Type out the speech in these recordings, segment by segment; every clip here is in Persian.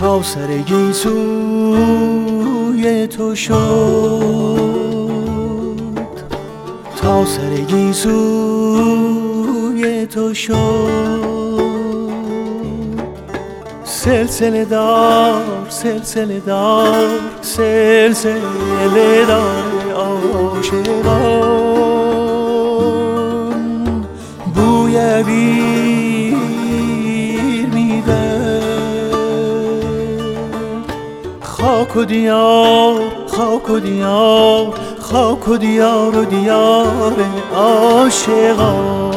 تا سر گیسوی تو شد، تا سر گیسوی تو شد. سلسله دار سلسله دار سلسله دار عاشقان، بوی بیر میده. خاک و دیار خاک و دیار خاک و دیار و دیار عاشقان.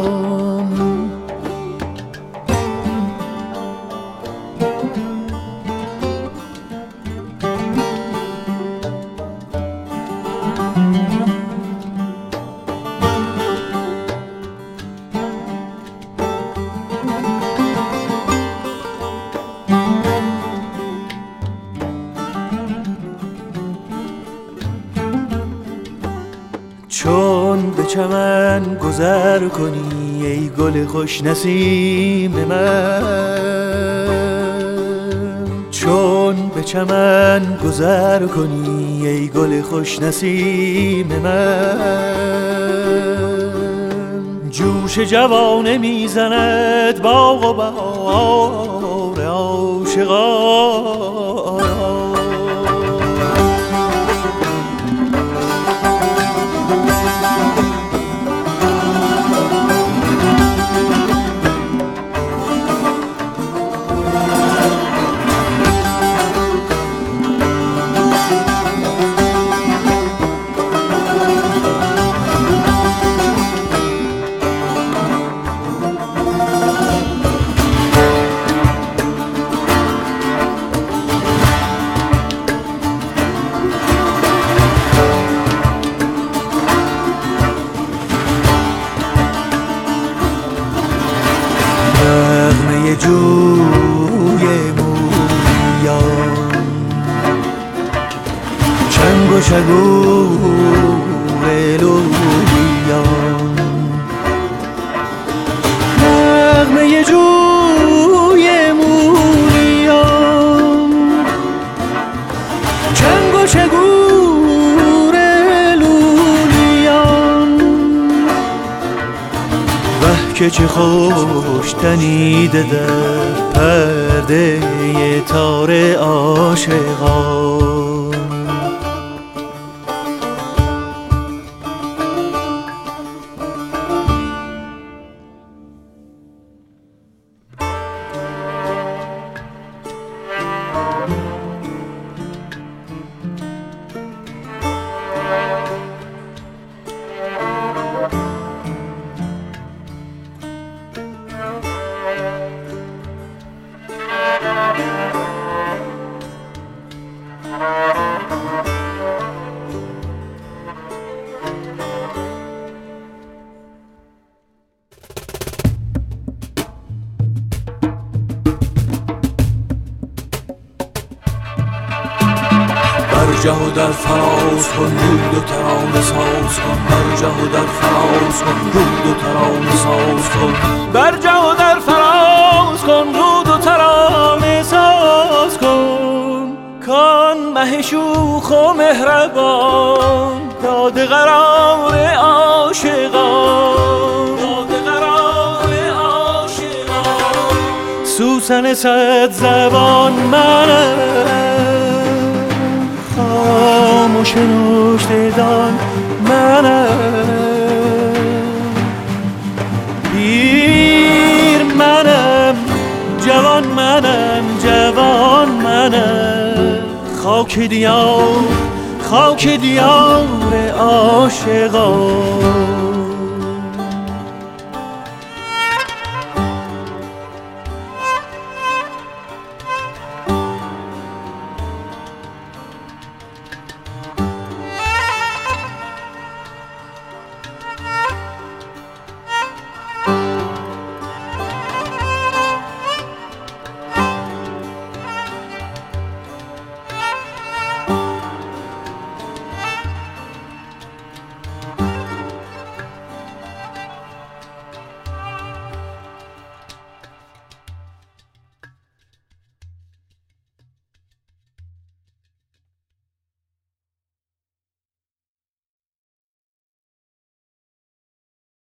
چون به چمن گذر کنی ای گل خوش نسیم من، چون به چمن گذر کنی ای گل خوش نسیم من، جوش جوانه میزند باغ و بهار عاشقان. جوی موریان، چنگ و شگور لولیان، نغمه جوی موریان، چنگ و شگور لولیان. وه که چه خوش تنیده در پرده تار عاشقان. برجه و در فراز کن رود و ترانه ساز کن، برجه و در فراز کن رود و ترانه ساز کن، برجه و در فراز کن رود و ترانه ساز کن. کان مه شوخ و مهربان داده قرار عاشقان، داده قرار عاشقان. سوسن صد زبان منم، خاموش نوشته دان منم، پیر منم جوان منم جوان منم. خاک دیار خاک دیار عاشقان.